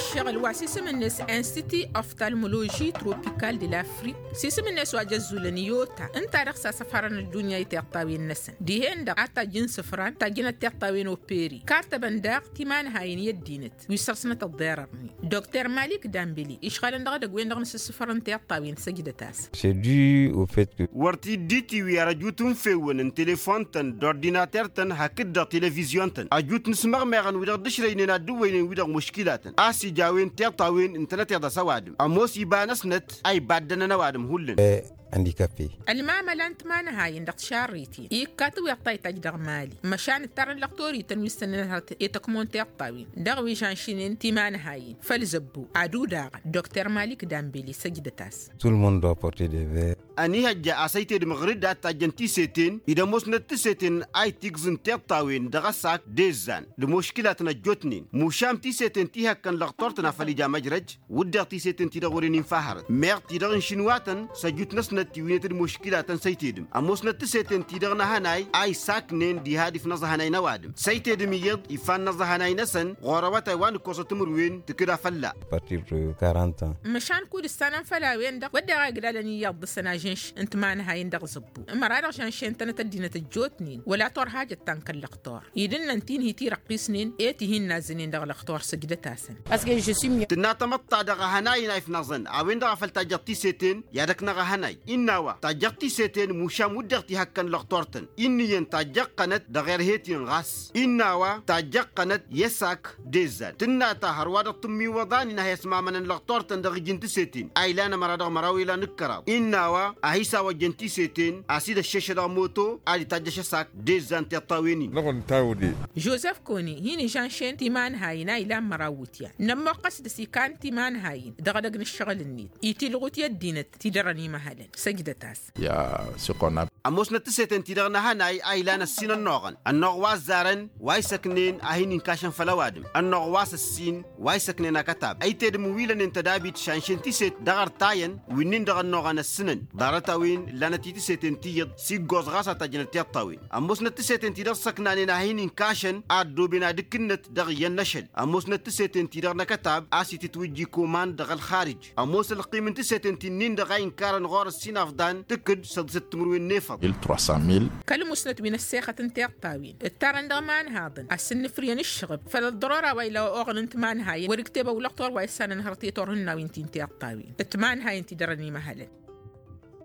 الشغل واسيس من الناس انستيتي اوفتالمولوجي تروبيكال دي لافريك سيسم الناس واجزو لنيوتا انت رخصة سفران الدنيا يتقطاوي النسن دي هندا عطا جنس فران تاجينا تقطاوي وبيري كارتا بنداق تيمان هاين يدينت ويسرسنة الضيررني دكتور مالك دامبلي إشغال اندغا دقوين دغنس السفران تقطاوي سجدتاس C'est dû au fait que warti diti wi arajutun fewen telefon tan d'ordinateur tan hakida television tan ajutun smar megan wi dishreynena duweynen wi mushkilatan asi jawen taqtawin internet da sawadim amos ibanasnet ay badana nawadim hullen handicapé. المعمل أنت ما نهاي عندك شاريتي يكاتو يقطع تجدر مالي مشان الترن لقطوري تنوي سنة يتكمون تقطعين دغوي جانشينين تي ما نهاي فالزبو عدو داغ دكتور مالك دامبلي سجدتاس Tout le monde doit porter des verres. ani hajja asaite de magrida tajanti setin ida mosnet setin ay tigzun taqtawin daga sak dezan de mushkilatna jotnin mushamti setin ti hakkan laqtortna falija majraj wudaqti setin ti dagorinin fahar merti dagan shinwatan sajutnas نتيوينت المشكلات سيتيدم أموس نتسيتن تيدغنا هناي أي ساكنين دي هادف نزهناي نوادم سيتيدم يد إفان نزهناي نسن غوروات وان كوسة تمروين تكرا فلا À partir de 40 ans. مشان كل السنة فلا وين دق ودا قلالني يض السنة جنش انت ما نهاي ندق زبو مرارة جنشين تنتدينة الجوتنين ولا طور حاجة تنك اللقطور يدن انتين هي تيرقيسنين ايتهين نازنين دغ اللقطور سجدتاسن Parce que je suis تناتمطا دغا هناي نايف نظن أوين دغا فلتا جبتي سيتين يدك نغا هناي إنوا تجقتي سيتين مشام ودغتي هكن لقطورتن إنيين تجقنت دغير هيتين غاس إنوا تجقنت يساك ديزان تناتا هروادة تمي وضاني نهي اسمع من لقطورتن دغي جنتي سيتين أيلانا مرادغ مراوي لا نكراو إنوا أهيسا وجنتي سيتين أسيد الشيشة دا موتو أدي تجش ساك ديزان تطاويني جوزيف كوني هيني جانشين تيمان هاي نايلا مراوتيا نما قصد سيكان تيمان هاي دغدغن الشغل النيد إيتي لغوتيا الدينت تدرني مهلا سجدتاس Il y a ce qu'on appelle أموس نتسيتن تيدغنا هناي أيلانا السين النوغن النغواز زارن واي سكنين أهين كاشن فلوادم النغواز السين واي سكنين كتاب أي تيد مويلا ننتدابيت شانشين تيسيت دغر تاين وينين دغن نوغن السنن دارتاوين لانا تيسيتن تيد سي غوزغاسا تاجن تيطاوين أموس نتسيتن تيدغ سكنانين أهين كاشن أدو بنا دكنت دغ ينشل أموس نتسيتن تيدغنا كتاب آسي تتوجي كومان دغ الخارج أموس القيمة تسيتن تنين دغاين كارن غور السين أفدان تكد سدست مروين نيفض 300,000. كالمسند من الساخة تيقطاوين التارن دغمان هاضن السن فريان الشغب فالضرورة ويلا أغن انتمان هاي وركتبه ولقطور ويسان نهرتي تورهن وينتين تيقطاوين اتمان هاي انتي درني مهلا